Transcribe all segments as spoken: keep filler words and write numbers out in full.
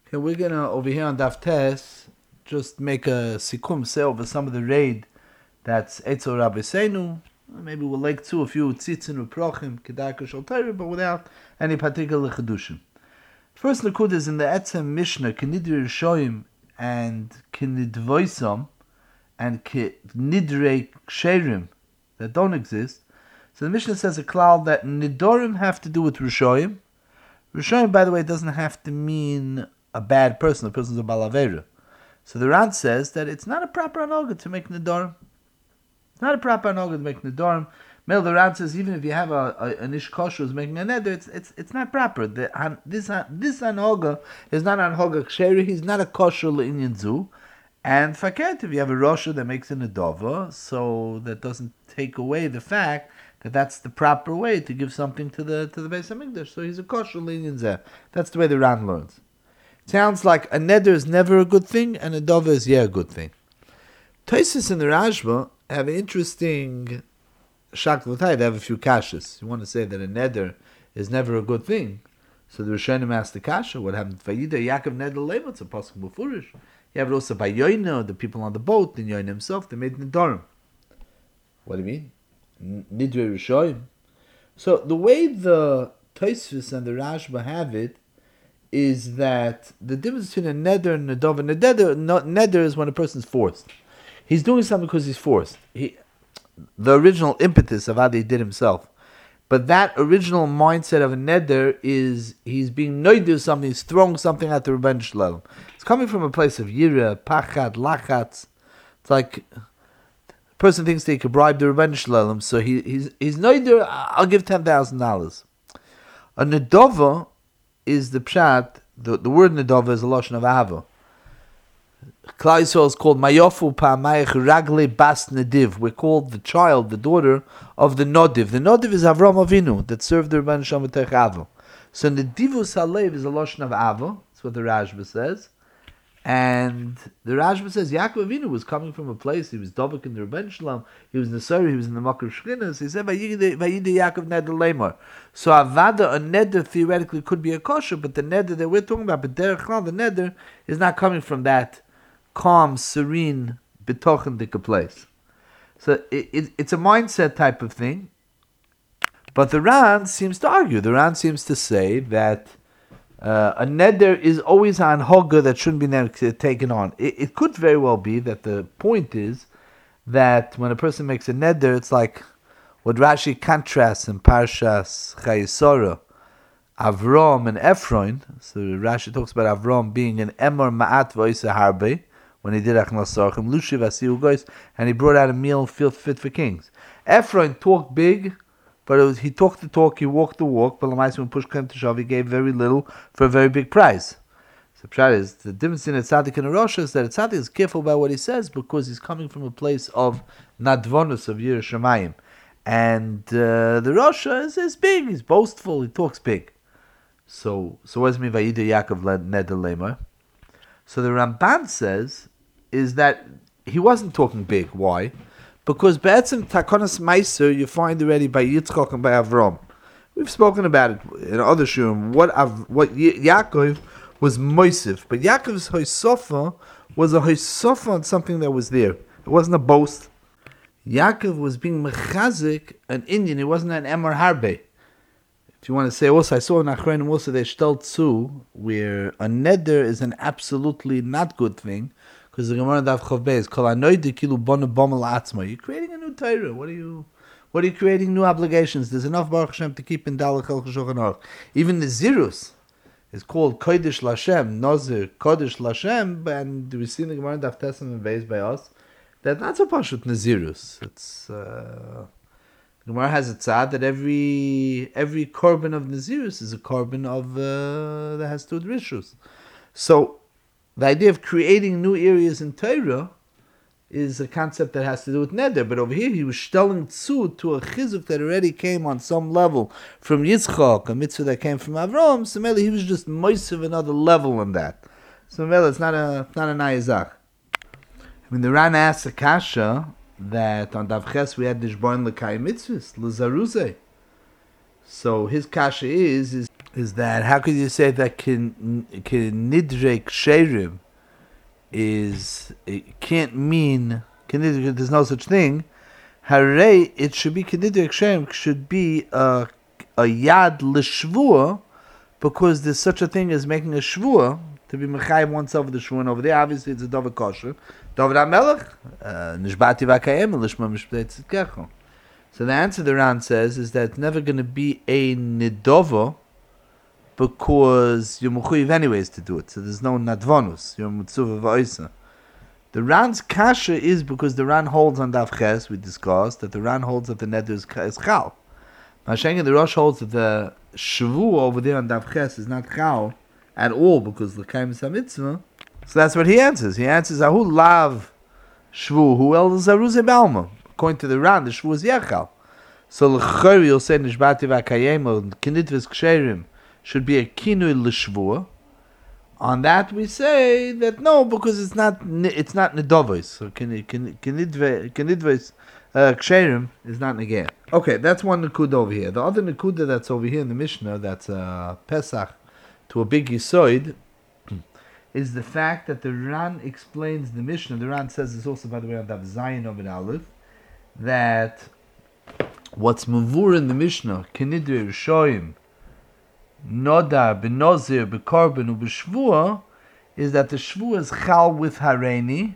Okay, we're gonna over here on Daf Tes just make a sikum, say over some of the raid that's Eitzel Rabbi Seinu. Maybe we'll like to a few tzitzin uprochim kedaka shaltayri, but without any particular chedushim. First likud is in the Etzem Mishnah Kinidri Rishoyim and Kinidvoisam and Kinidrei Ksherim that don't exist. So the Mishnah says a cloud that Nidorim have to do with Rishoyim. Rishoyim, by the way, doesn't have to mean a bad person. The person's a balavera. So the Rand says that it's not a proper anoga to make Nidorim. It's not a proper anoga to make Nidorim. Mel the Rand says even if you have a, a an ish kosher who's making a neder, it's it's it's not proper. The, an, this this anoga is not an anoga ksheri. He's not a kosher le'inyan zu. And faket, if you have a rosha that makes a nedova, so that doesn't take away the fact that that's the proper way to give something to the to the Beis Hamikdash. So he's a kosher le'inyan zeh. That's the way the Rand learns. It sounds like a neder is never a good thing, and a dova is yeah a good thing. Tosfos and the Rashba have an interesting shak l'tai. They have a few kashas. You want to say that a neder is never a good thing, so the Rishonim asked the kasha, what happened to Vayida Yaakov neder lema? It's a pasuk b'furish. You have it also by Yoina, the people on the boat, and Yoina himself, they made nedarim. What do you mean? Nidrei Rishonim. So the way the Tosfos and the Rashba have it is that the difference between a neder and a dova, and a neder, not, neder is when a person's forced. He's doing something because he's forced. He, the original impetus of how he did himself. But that original mindset of a neder is he's being noidu something, he's throwing something at the Rebbeinu Shalom. It's coming from a place of yira, pachat, lachatz. It's like a person thinks that he could bribe the Rebbeinu Shalom, so he, he's he's noidu, I'll give ten thousand dollars. A nedova is the pshat, the, the word nedova is a lashon of ahava. Klal Yisrael is called Mayofu Pa'amayich Ragle Bas Nediv. We're called the child, the daughter of the Nodiv. The Nodiv is Avram Avinu that served the Rebbeinu Shalom with Avo. So Nedivus Halev is a lashon of Avo. That's what the Rashba says. And the Rashba says Yaakov Avinu was coming from a place. He was Dovik in the Rebbeinu Shalom. He was Nesari. He was in the Makar Shchinas. He said Vayide Yaakov Neder Lemar. So Avada, a Neder theoretically could be a kosher, but the Neder that we're talking about, but Derech Klal, the Neder is not coming from that calm, serene, betochendik place. So it, it, it's a mindset type of thing. But the Ran seems to argue. The Ran seems to say that uh, a neder is always an hogga that shouldn't be taken on. It, it could very well be that the point is that when a person makes a neder, it's like what Rashi contrasts in Parshas Chayesora, Avram and Ephron. So Rashi talks about Avram being an emor ma'at v'oisa harbe, when he did Achnas Sarchim, Lushiv Asiu Gois, and he brought out a meal fit for kings. Ephron talked big, but it was, he talked the talk, he walked the walk, but when push came to shove, he gave very little for a very big prize. So Pshat is, the difference in a tzaddik and a Rosh is that a tzaddik is careful about what he says because he's coming from a place of nadvonus, of Yirah Shamayim. And uh, the Rosh is, is big, he's boastful, he talks big. So, so what does it mean, Vayida Yaakov Neder Lemar? So the Ramban says is that he wasn't talking big. Why? Because Be'etzim Takonas Meiser you find already by Yitzchak and by Avram. We've spoken about it in other shurim. What Av, what Yaakov was Moisif, but Yaakov's Hoysofa was a Hoysofa on something that was there. It wasn't a boast. Yaakov was being mechazik an Indian. It wasn't an Emor Harbe. If you want to say also, I saw in Achronim also they shtelt zu, where a neder is an absolutely not good thing, because the Gemara Daf Chav Beis is kol anoide kilu bonu bomel atzma. You're creating a new Torah. What are you? What are you creating? New obligations. There's enough Baruch Hashem to keep in Dalach Chol Shulchan Aruch. Even the Zirus is called Kodesh Lashem, Nazir Kodesh Lashem, and we see in the Gemara Daf Tesam and Beis by us that that's a pashut Nazirus. It's. Uh, Gemara has a tzad that every every korban of Nazirus is a korban of uh, that has to do with rishus. So the idea of creating new areas in Torah is a concept that has to do with neder. But over here he was shtelling tzu to a chizuk that already came on some level from Yitzchak, a mitzvah that came from Avram. So maybe he was just moisiv another level on that. So maybe it's not a not a nayazach. I mean the Ran asks a kasha that on Davches we had Nishboin L'Kai Mitzvahs, L'Zaruzeh. So his kasha is, is is that how could you say that kin nidre ksherim is it can't mean kinidre, there's no such thing. Hare, it should be kinidre ksherim should be a a yad l'shvua, because there's such a thing as making a shvua to be mechayim oneself with the shvua. And over there, obviously, it's a davar kosher. Davar HaMelech, nishbati v'akayem l'shma mishptei tzidkecho. So the answer the Ran says is that it's never going to be a nidova, because you're mechuyev anyways to do it. So there's no nadvonus. You're mitzuva v'oisa. The Ran's kasha is because the Ran holds on Daf Ches, we discussed, that the Ran holds that the neder is, is chal. Mashenga, the Rosh holds that the shvu over there on Daf Ches is not chal at all, because l'kayim is a mitzvah. So that's what he answers. He answers, ahu lav shvu, who else is aruze balma. According to the Ran, the shvu is yechal. So l'chori, you'll say, nishbati v'akayem, or kinitvis ksherim, should be a kinui l'shvu. On that we say that no, because it's not it's not nedovos. So kinidves ksherim is not negeh. Okay, that's one nekuda over here. The other nekuda that's over here in the Mishnah, that's uh, Pesach to a big yisoid, is the fact that the Ran explains the Mishnah. The Ran says this also, by the way, on Dav Zayin of an Aleph, that what's mavur in the Mishnah, kinidre rishoyim, Nodar, Benozir, Bekorban, Ubeshvua, is that the Shvua is Chal with Hareni,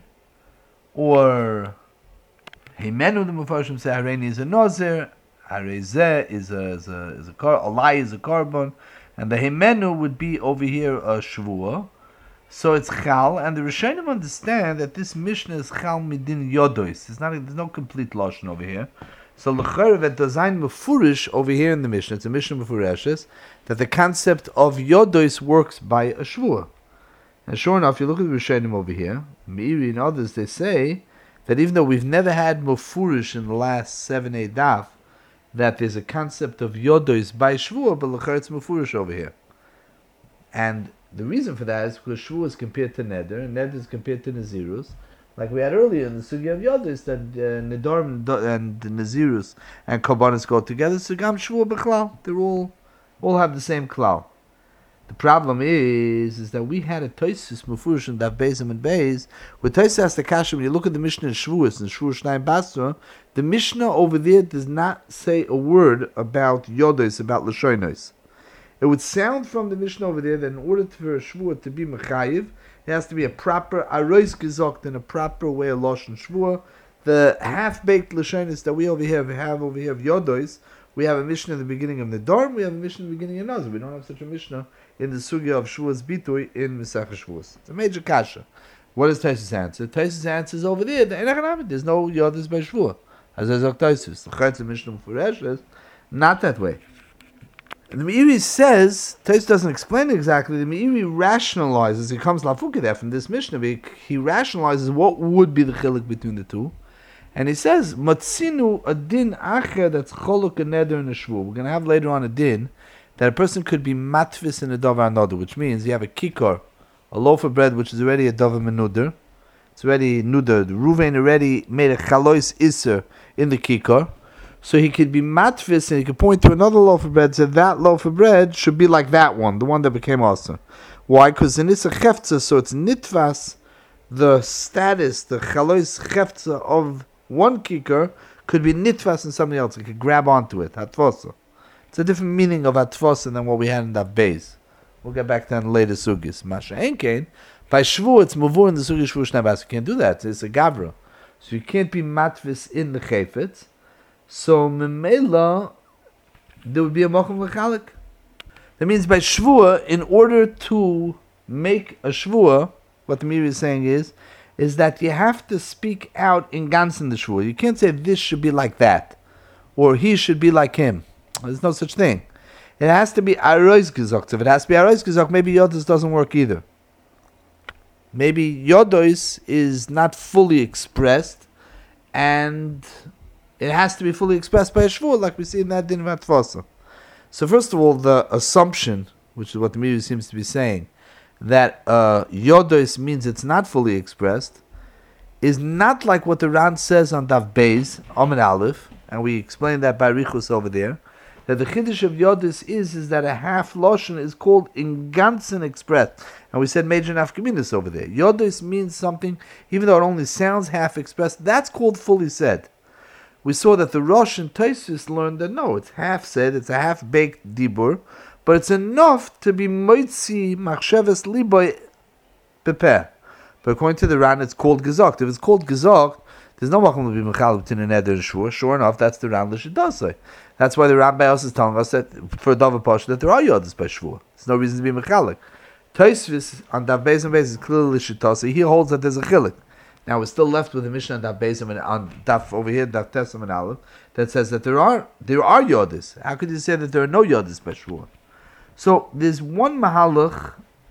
or Heimenu, the Mepharshim say Hareni is a Nozir, Harezeh is a, is a, is a, kar, Alai is a Korban, and the Heimenu would be over here a Shvua. So it's Chal, and the Rishonim understand that this Mishnah is Chal Midin Yodois. There's, not, there's no complete Lashon over here. So l'chayr that design mefurish over here in the Mishnah, it's a Mishnah mefureshes, that the concept of yodos works by a shvua. And sure enough, you look at the Rishonim over here, Meiri and others, they say that even though we've never had mefurish in the last seven, eight daf, that there's a concept of yodos by shvua, but l'chayr it's mefurish over here. And the reason for that is because shvua is compared to neder, and neder is compared to nazirus. Like we had earlier in the Sugya of Yodis, that uh, Nedarim and Nazirus and Korbanos go together, so Gam Shvua B'chlal, they all all have the same klal. The problem is, is that we had a Toisus Mufurish and Dav Bezim and Bez, where Toisus has the kasha, when you look at the Mishnah in Shvuas, and Shvuas Shnayim Basra, the Mishnah over there does not say a word about Yodis, about Lashonos. It would sound from the Mishnah over there that in order for a Shvua to be Mechayiv, it has to be a proper arois gezokt in a proper way of lashon shvua. The half-baked lashonis that we over here have over here of yodos, we have a Mishnah in the beginning of the Dorm, we have a Mishnah in the beginning of Nazir. We don't have such a Mishnah in the sugya of shvuas bitui in Mesach Shvuas. It's a major kasha. What is Taisus' answer? Taisus' answer is over there. There's no yodos by shvua. As I said, Taisus, the Chaytz Mishnah Furesh, not that way. And the Meiri says, Tais doesn't explain it exactly, the Meiri rationalizes, he comes lafuka there from this Mishnah, he rationalizes what would be the chilik between the two, and he says, Matzinu a din acher that's cholok a neder and a shvu. We're going to have later on a din, that a person could be matvis in a davar noder, which means you have a kikar, a loaf of bread which is already a davar menuder, it's already nudered, Ruvain already made a chalois iser in the kikar, so he could be matvis, and he could point to another loaf of bread and say that loaf of bread should be like that one, the one that became awesome. Why? Because in it's a chefza, so it's nitvas, the status, the chalois chefza of one kikar could be nitvas in somebody else. He could grab onto it, hatvosa. It's a different meaning of hatvosa than what we had in that base. We'll get back to that in later sugis. Masha enkein, by shvu, it's muvur in the sugis shvu shnabas. You can't do that. It's a gavra. So you can't be matvis in the chayfetz. So memela, there would be a mokum l'chalik. That means by shvua, in order to make a shvua, what the Meiri is saying is, is that you have to speak out in gans in the shvua. You can't say this should be like that, or he should be like him. There's no such thing. It has to be arois gezokt. If it has to be arois gezokt, maybe yodos doesn't work either. Maybe yodos is not fully expressed, and it has to be fully expressed by a shvua, like we see in that din of Atfasa. So first of all, the assumption, which is what the Meiri seems to be saying, that uh, yodos means it's not fully expressed, is not like what the Ran says on Dav Beis, Amid Aleph, and we explained that by Richus over there, that the Chiddush of Yodis is, is that a half Lashon is called in Ganzen expressed. And we said major nafkaminas over there. Yodis means something, even though it only sounds half expressed, that's called fully said. We saw that the Rosh and Tosfos learned that no, it's half said, it's a half-baked dibur, but it's enough to be moitzi machsheves liboy bepeh. But according to the Ran, it's called gezokt. If it's called gezokt, there's no makom to be mechal between an eder and shvua. Sure enough, that's the Ran l'shedasai. That's why the Ran Bayos is telling us that for a Dava Pasha that there are yodas by shvua. There's no reason to be mechalik. Tosfos on Daf Beis and Beis is clearly l'shedasai. He holds that there's a chilik. Now we're still left with a Mishnah on Daf Beis and on Daf over here, Daf Tesam and Aleph, that says that there are there are yodas. How could you say that there are no yodas by shvua? So there's one mahalach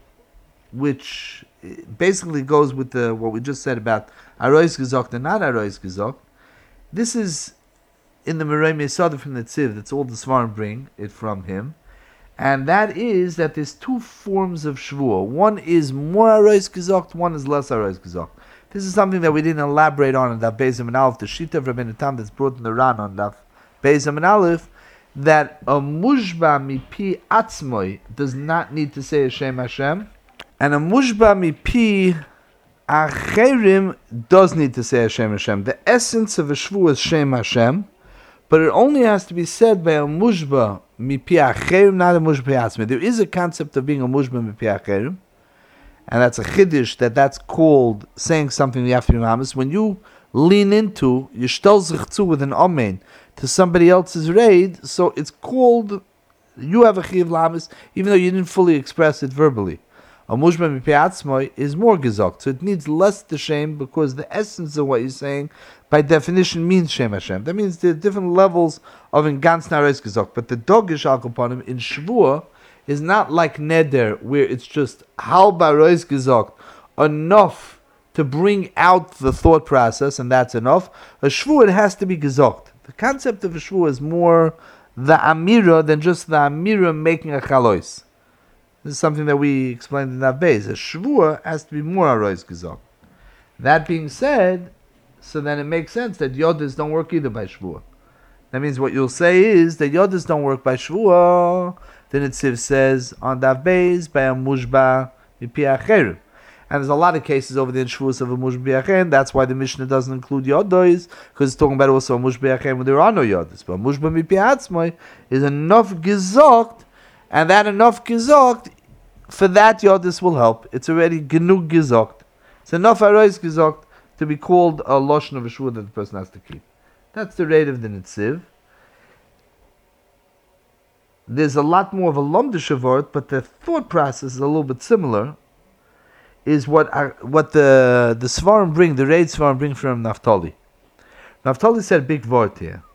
which basically goes with the, what we just said about Arois Gezokt and not Arois Gezokt. This is in the Merei Mesada from the Tziv, that's all the Svarim bring it from him. And that is that there's two forms of Shvuah. One is more Arois Gezokt, one is less Arois Gezokt. This is something that we didn't elaborate on in Daf Beis and Aleph, the Shita of Rabbeinu Tam that's brought in the Ran on Daf Beis and Aleph, that a Mushba Mipi Atzmoi does not need to say Hashem Hashem, and a Mushba Mipi Acherim does need to say Hashem Hashem. The essence of a Shvu is Shem Hashem, but it only has to be said by a Mushba Mipi Acherim, not a Mushba Atzmoi. There is a concept of being a Mushba Mipi Acherim, and that's a chiddush, that that's called saying something you have to be mamas. When you lean into, you shtel zichzu with an amen to somebody else's raid, so it's called, you have a chiv lamas, even though you didn't fully express it verbally. A mushba mipi atzmoi is more gezokt, so it needs less the shame, because the essence of what you're saying, by definition, means Shem Hashem. That means there are different levels of in ganz nares gezokt, but the dogish alkoponim in shvua is not like neder, where it's just hal barois gezokt, enough to bring out the thought process, and that's enough. A shvu, it has to be gezokt. The concept of a shvu is more the amira than just the amira making a chalois. This is something that we explained in that base. A shvu has to be more arois gezokt. That being said, so then it makes sense that yodas don't work either by shvu. That means what you'll say is that yodas don't work by shvu. The Nitziv says on Daf Beis by a mushba mipi acherim, and there's a lot of cases over there in shvuos of a mushba acherim. That's why the Mishnah doesn't include yodos, because it's talking about also a mushba acherim when there are no yodos. But mushba mipi atzmoi is enough gezokt, and that enough gezokt, for that yodos will help. It's already genug gezokt. It's enough arois gezokt to be called a loshon of a shvuah that the person has to keep. That's the rate of the Nitziv. There's a lot more of a lomdish avort, but the thought process is a little bit similar. Is what our, what the the Svarim bring, the Reid Svarim bring from Naftali. Naftali said a big word here,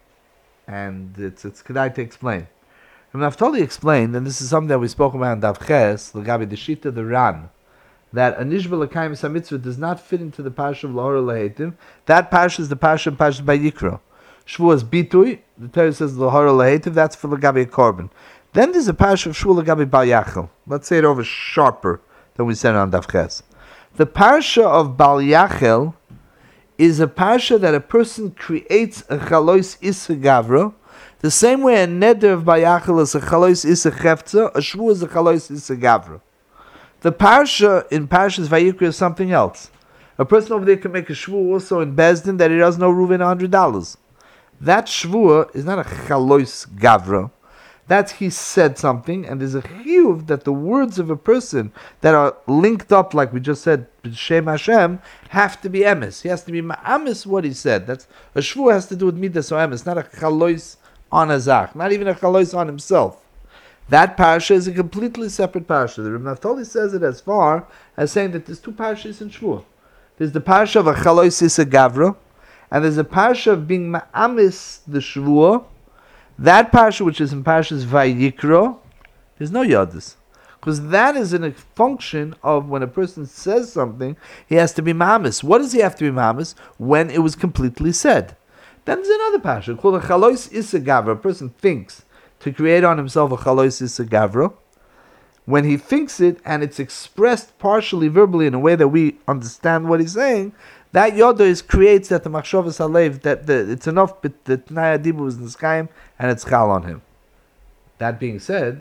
and it's it's kedai to explain. And Naftali explained, and this is something that we spoke about in Daf Ches, L'gabi the Shita the Ran, that a nishba l'kayim samitzvah does not fit into the parsha of Lahor Lahetim. That parsha is the parsha of Parsha by Yikro. Shvuas bitui, the Torah says Lahor Lahetiv, that's for L'gabi Korban. Then there's a parsha of Shvu L'gabi Bal Yachel. Let's say it over sharper than we said on Daf Ches. The parsha of Bal Yachel is a parsha that a person creates a chalois isa gavra, the same way a neder of Bal Yachel is a chalois isa chefza, a Shvu is a chalois isa gavra. The parsha in Parshas Vayikra is something else. A person over there can make a Shvu also in Bezdin that he doesn't owe Reuven one hundred dollars. That shvua is not a chalois gavra. That's he said something, and there's a chiyuv that the words of a person that are linked up, like we just said, Shem Hashem, have to be emes. He has to be ma'amis what he said. That's a shvua has to do with midas or emes, not a chalois on a zach, not even a chalois on himself. That parsha is a completely separate parsha. The Reb Naftali says it as far as saying that there's two parshas in shvua. There's the parsha of a chalois isa gavra, and there's a parsha of being ma'amis the shvuah. That parsha, which is in Parshas Vayikro, there's no yodis. Because that is in a function of when a person says something, he has to be ma'amis. What does he have to be ma'amis? When it was completely said. Then there's another parsha called a chalois isa gavra. A person thinks to create on himself a chalois isa gavra. When he thinks it, and it's expressed partially verbally in a way that we understand what he's saying, that yodos creates that the machshavas halev, that the, it's enough, but the tnai adibu is in the sky, and it's chal on him. That being said,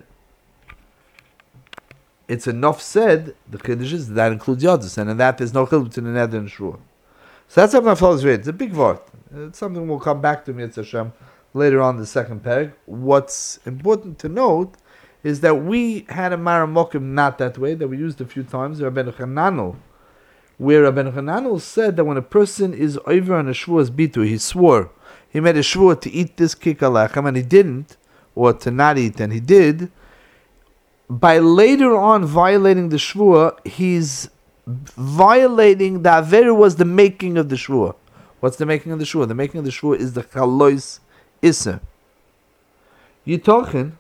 it's enough said, the Kiddush is, that includes Yodis, and in that there's no Chiluk between the Neder and Shvuah. So that's how my fellows read. It's a big word. It's something we'll come back to, Mitzvah Hashem, later on in the second peg. What's important to note is that we had a Maramokim not that way, that we used a few times, Rabbeinu Hananel, where Rabbeinu Hananel said that when a person is over on a Shvuah's Bitu, he swore, he made a Shvuah to eat this Kikalechem, and he didn't, or to not eat, and he did, by later on violating the Shvuah, he's violating the Avera was the making of the Shvuah. What's the making of the Shvuah? The making of the Shvuah is the Chalois Isser. You're talking,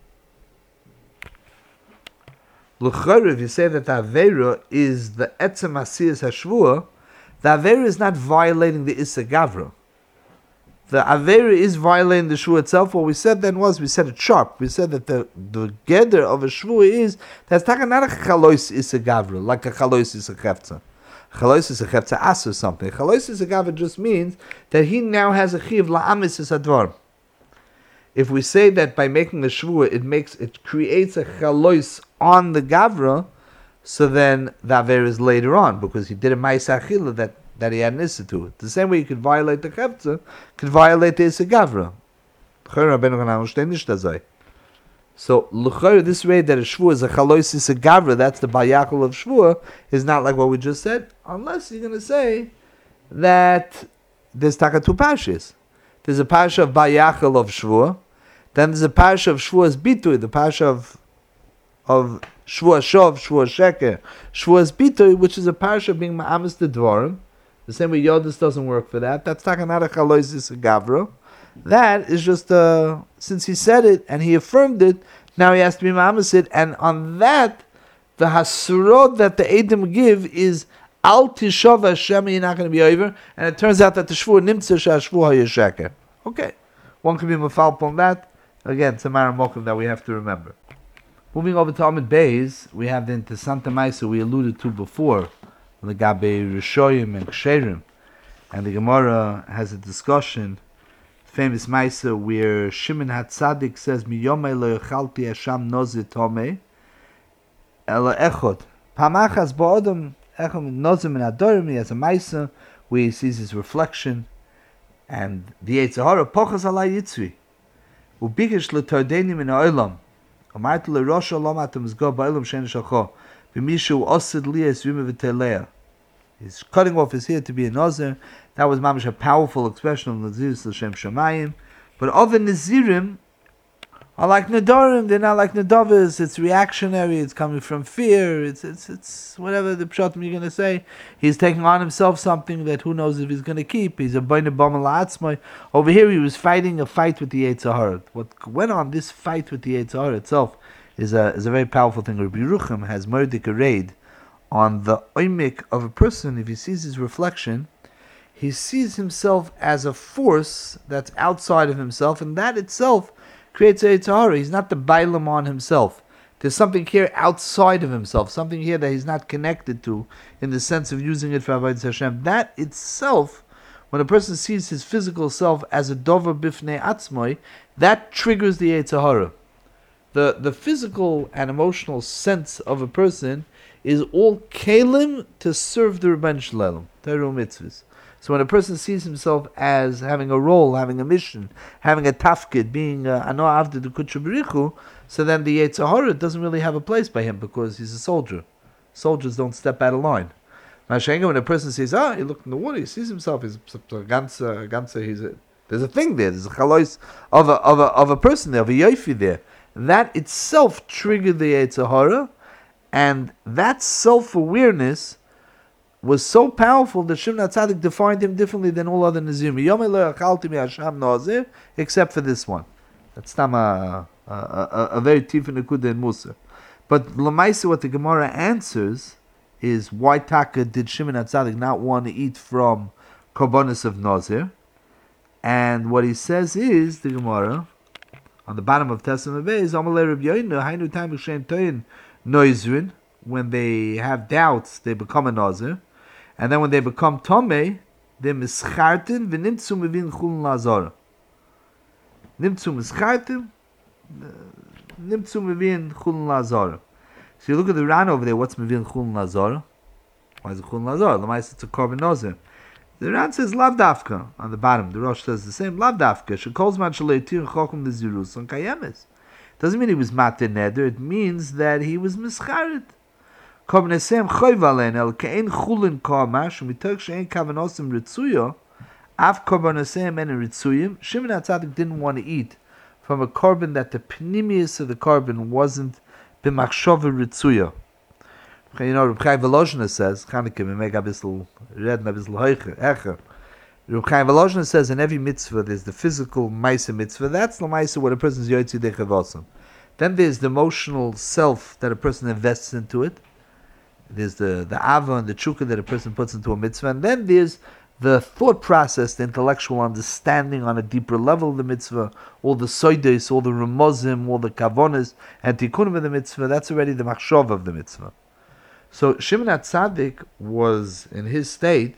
L'chayr, if you say that the Avera is the Etzem Asiyas HaShvuah, the Avera is not violating the Isser Gavra. The Avera is violating the Shvuah itself. What we said then was, we said it sharp. We said that the, the Geder of a Shvuah is, that's not a Chalois Isser Gavra, like a Chalois Isser Chefza. Chalois Isser Chefza asks or something. Chalois Isser Gavra just means that he now has a Chiv La'amis Is Advar. If we say that by making the Shvuah, it makes, it creates a Chalois on the Gavra, so then the Avera is later on, because he did a Ma'aseh Achila that that he had an issa to it. The same way you could violate the chefza, could violate the issa gavra. So, l'chayr, this way that a shvuah is a chalois issa gavra, that's the bayakul of shvuah, is not like what we just said, unless you're going to say that there's taka two parshas. There's a parsha of bayakul of shvuah, then there's a parsha of shvuah's bitui, the parsha of of shvuah shov, shvuah sheker, shvuah's bitui, which is a parsha being ma'amis the dvarim. The same way Yodis doesn't work for that. That's talking not a chalois is a gavra. That is just uh since he said it and he affirmed it, now he has to be ma'amasid. And on that, the hasurot that the Edom give is al tishov Hashem, you're not going to be over. And it turns out that the shvuah nimtza shashvuah hayeshaker. Okay, one can be mafalp on that. Again, it's a maramokim that we have to remember. Moving over to Amid Beis, we have the Santa Maisa we alluded to before, the Gabe Rishoyim and Ksherim, and the Gemara has a discussion, famous Maisa, where Shimon HaTzadik says, "Miyomei lo yechalti Hashem nozi tomei, ela echod." Pamachas ba'odam echod nozim in adorim. He has a Maisa where he sees his reflection, and the Yetzer Hara pochas alai yitzri, ubikish letordenim in ha'olam, u'martu lerosh olam atam zgo ba'olam shein shalcho. He's cutting off his hair to be a Nazir. That was mamish a powerful expression of Nazirus L'Shem Shamayim. But other Nazirim are like Nadarim. They're not like Nadavas. It's reactionary. It's coming from fear. It's it's it's whatever the pshatim you're going to say. He's taking on himself something that who knows if he's going to keep. He's a B'nai Bama La'atzmai. Over here he was fighting a fight with the Yetzer Hara. What went on this fight with the Yetzer Hara itself is a is a very powerful thing. Rabbi Yerucham has Merdik a raid on the oimik of a person. If he sees his reflection, he sees himself as a force that's outside of himself, and that itself creates a Yetzer Hara. He's not the Bailam on himself. There's something here outside of himself, something here that he's not connected to in the sense of using it for Avodas Hashem. That itself, when a person sees his physical self as a dover bifnei atzmoi, that triggers the Yetzer Hara. The the physical and emotional sense of a person is all kalim to serve the Rebbeinu Shalom, Torah mitzvahs. So when a person sees himself as having a role, having a mission, having a tafkid, being ano avdi d'kutsha b'richu, so then the Yetzer Hara doesn't really have a place by him because he's a soldier. Soldiers don't step out of line. Mashenga, when a person says, ah, he looked in the water, he sees himself, he's a ganza, ganza, he's a, there's a thing there, there's a chalois of a of a of a person there, of a yofi there. That itself triggered the Yetzer Hara, and that self-awareness was so powerful that Shimon HaTzadik defined him differently than all other Nazirim. Yomei lo yachalti mi Hashem nazir, except for this one. That's tam a, a, a, a very tief nekuda in Musa. But Lamaisa, what the Gemara answers is why Taka did Shimon HaTzadik not want to eat from korbanos of Nazir? And what he says is, the Gemara, on the bottom of Testament Beis, Amalei Rabbi Yoinu, Hainu Taim B'Shem Toyin Noizrin, when they have doubts, they become a Nazir. And then when they become Tomei, they mischartin v'nimtzu mevin chulun lazara. Nimtzu mischartin, Nimtzu Mevin Chulun Lazar. So you look at the Ran over there, what's Mevin Chulun Lazar? Why is it Chulun Lazar? The Lamaisa it's a Korban Nazir. The Ran says Lav Dafka on the bottom. The Rosh says the same. Lav Dafka. Shekolz man shaleitir chokum the zirus on kayemes. Doesn't mean he was matir neder. It means that he was mischarit. Korban esem choyv alen el kein chulin kamash umitok shein kavanosim ritzuyo. Av korban esem and ritzuyim. Shimon HaTzadik didn't want to eat from a korban that the pnimius of the korban wasn't b'machshava ritzuyo. You know, Reb Chaim Volozhiner says, Chanukah, we make a bissel red and a bissel hecher. Reb Chaim Volozhiner says in every mitzvah there's the physical Maisa mitzvah. That's the Maisa where a person's Yotzi Dechavosim. Then there's the emotional self that a person invests into it. There's the, the Ava and the Chukah that a person puts into a mitzvah. And then there's the thought process, the intellectual understanding on a deeper level of the mitzvah, all the soides, all the remozim, all the kavonas, and tikkunim of the mitzvah. That's already the machshov of the mitzvah. So Shimon HaTzadik was, in his state,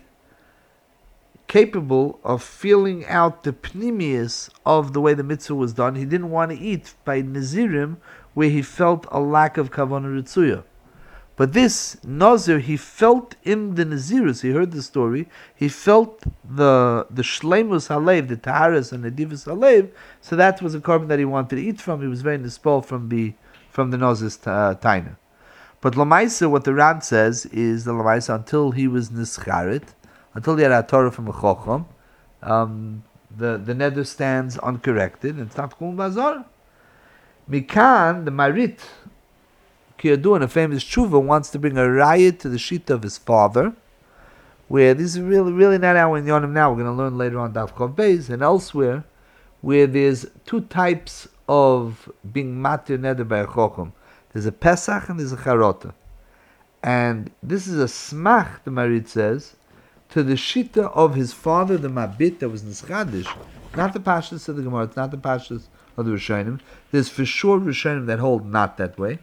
capable of feeling out the pnimius of the way the mitzvah was done. He didn't want to eat by Nazirim where he felt a lack of kavanah ritzuya. But this Nazir, he felt in the Nazirus, he heard the story, he felt the the Shleimus Halev, the Taharas and the Divus Halev, so that was a korban that he wanted to eat from. He was very nispal from the from the Nazir's uh, Taina. But Lamaisa, what the Ran says is the Lamaisa until he was Nischarit, until he had a Torah from a Chochom, um, the, the neder stands uncorrected, and it's not Chulun Bazar. Mikan, the Marit, Kiyadu, a famous tshuva, wants to bring a riot to the shita of his father, where this is really, really not our in Yonim now, we're going to learn later on Daf Chav Beis, and elsewhere, where there's two types of being matir neder by a Chochom. There's a Pesach and there's a Charota. And this is a smach, the Marit says, to the shita of his father, the Mabit, that was Nischadish. Not the Pashtus of the Gemara, it's not the Pashtus of the Rishonim. There's for sure Rishonim that hold not that way.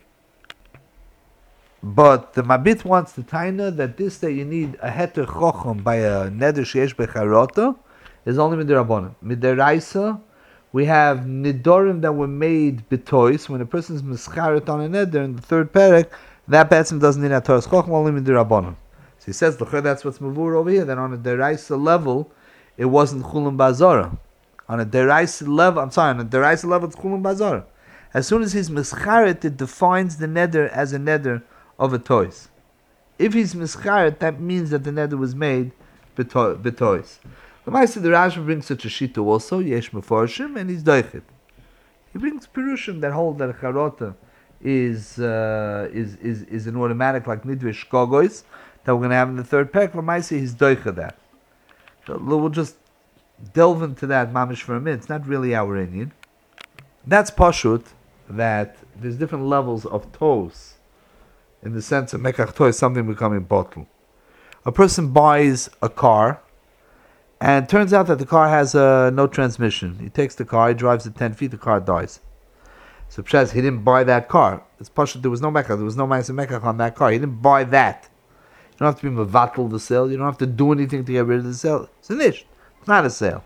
But the Mabit wants the Taina that this that you need a Heter Chochom by a Neder Sheyesh Becharota is only Midirabonim. Midiraisa, we have nidorim that were made betois. When a person is mischaret on a neder in the third perek, that person doesn't need a Torah Chochem, only midirabonim. So he says, look, that's what's mavur over here. That on a deraisa level, it wasn't chulun bazara. On a deraisa level, I'm sorry, on a deraisa level, it's chulun bazara. As soon as he's mischaret, it defines the neder as a neder of a tois. If he's mischaret, that means that the neder was made betois. The Maisa the Rashba brings such a shita also, Yesh Meforshim, and he's doichet. He brings Pirushim that hold that a Charota is, uh, is, is, is an automatic like Nidvish Kogois that we're going to have in the third pack. The Maisa, he's doichet that. So we'll just delve into that mamish for a minute. It's not really our Indian. That's Pashut, that there's different levels of toes in the sense of Mekach toes, something becoming bottle. A person buys a car, and it turns out that the car has uh, no transmission. He takes the car, he drives it ten feet, the car dies. So Pshaz, he didn't buy that car. It's Pashut, there was no Mekach, there was no Ma'aseh Mekach on that car. He didn't buy that. You don't have to be mevatel the sale, you don't have to do anything to get rid of the sale. It's a nish. It's not a sale.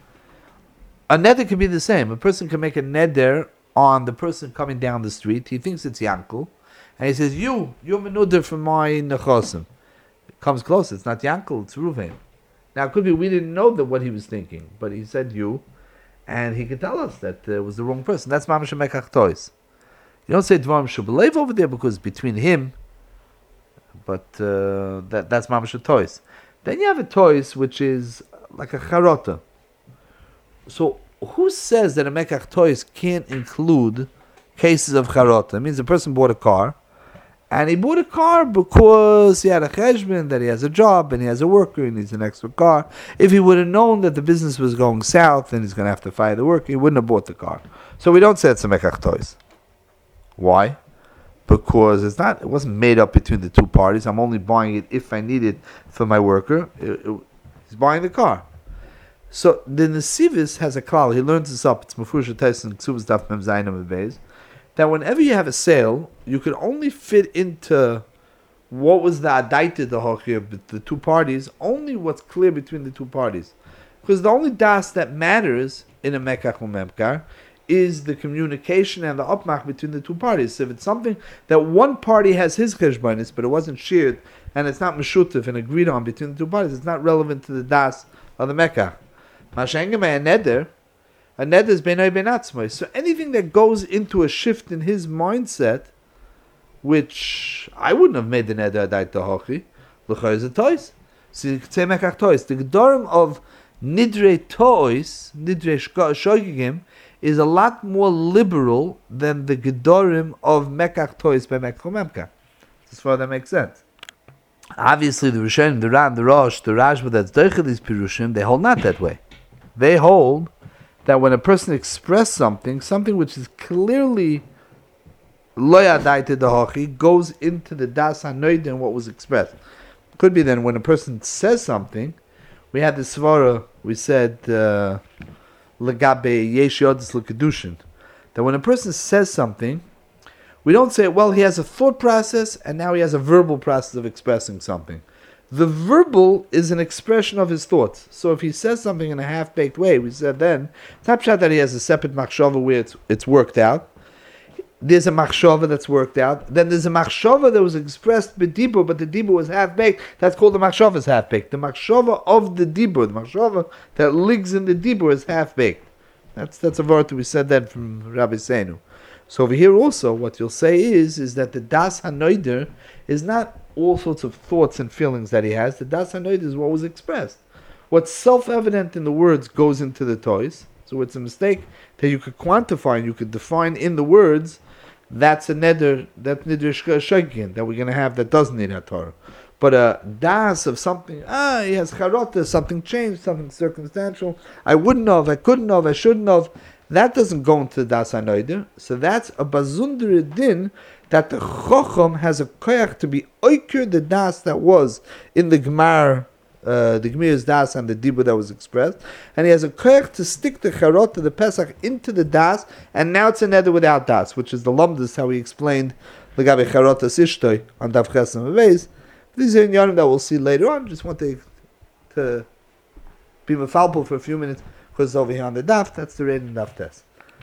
A neder can be the same. A person can make a neder on the person coming down the street. He thinks it's Yankel. And he says, you, you're menuder for my nechosim. It comes close, it's not Yankel, it's Ruvain. Now, it could be we didn't know that what he was thinking, but he said you, and he could tell us that it was the wrong person. That's Mamash Mekach Tois. You don't say Dvarim Shubalev over there because between him, but uh, that that's Mamash Tois. Then you have a Tois which is like a Charota. So, who says that a Mekach Tois can't include cases of Charota? It means a person bought a car, and he bought a car because he had a cheshbon, that he has a job, and he has a worker, and needs an extra car. If he would have known that the business was going south, and he's going to have to fire the worker, he wouldn't have bought the car. So we don't say it's a mekach tois. Why? Because it's not. It wasn't made up between the two parties. I'm only buying it if I need it for my worker. It, it, he's buying the car. So the Nesivis has a klal. He learns this up. It's Mefusha Tyson Ksubas Daf Mem Zayin Beis. That whenever you have a sale, you can only fit into what was the adaita the hochir, the two parties, only what's clear between the two parties. Because the only das that matters in a mekach or memkar is the communication and the upmach between the two parties. So if it's something that one party has his cheshbonis, but it wasn't shared, and it's not meshutif and agreed on between the two parties, it's not relevant to the das of the Mekach. Mashengem a neder, a neder is benay benatzmai. So anything that goes into a shift in his mindset, which I wouldn't have made the neder adait tahachi, l'chayr is a tois. So you could say Mekach tois. The gedorim of nidre tois, nidre shoigigim, is a lot more liberal than the gedorim of Mekach tois by Mekach Memka. As far as that makes sense. Obviously, the Rishonim, the Ram, the Rosh, the Rashba that's doichel these pirushim, they hold not that way. They hold that when a person expresses something, something which is clearly lo yadaita dahachi, goes into the das hanoid and what was expressed. Could be then when a person says something, we had the svara, we said legabe yesh yodis lekadushin, that when a person says something, we don't say, well, he has a thought process and now he has a verbal process of expressing something. The verbal is an expression of his thoughts. So if he says something in a half-baked way, we said then, it's not pshat that he has a separate machshava where it's, it's worked out. There's a machshava that's worked out. Then there's a machshava that was expressed by dibur, but the dibur was half-baked. That's called the machshava's half-baked. The machshava of the dibur, the machshava that lives in the dibur is half-baked. That's that's a word that we said that from Rabbi Seinu. So over here also, what you'll say is, is that the das hanoider is not all sorts of thoughts and feelings that he has. The das hanoider is what was expressed. What's self-evident in the words goes into the toys. So it's a mistake that you could quantify and you could define in the words. That's a neder, that neder shogin that we're going to have that doesn't need a Torah. But a das of something, ah, he has charota, something changed, something circumstantial. I wouldn't know, I couldn't know, I shouldn't know. That doesn't go into the das hanoider. So that's a bazundere din that the chochom has a koyach to be oiker the das that was in the gemar, uh, the gemir's das and the dibur that was expressed, and he has a koyach to stick the charot to the pesach into the das, and now it's a neder without das, which is the lumdus how we explained the gabe charot ishtoi on daf chesem aveis. These are inyanim that we'll see later on. Just want to, to be mefalpul for a few minutes because over here on the daf, that's the reading daf test.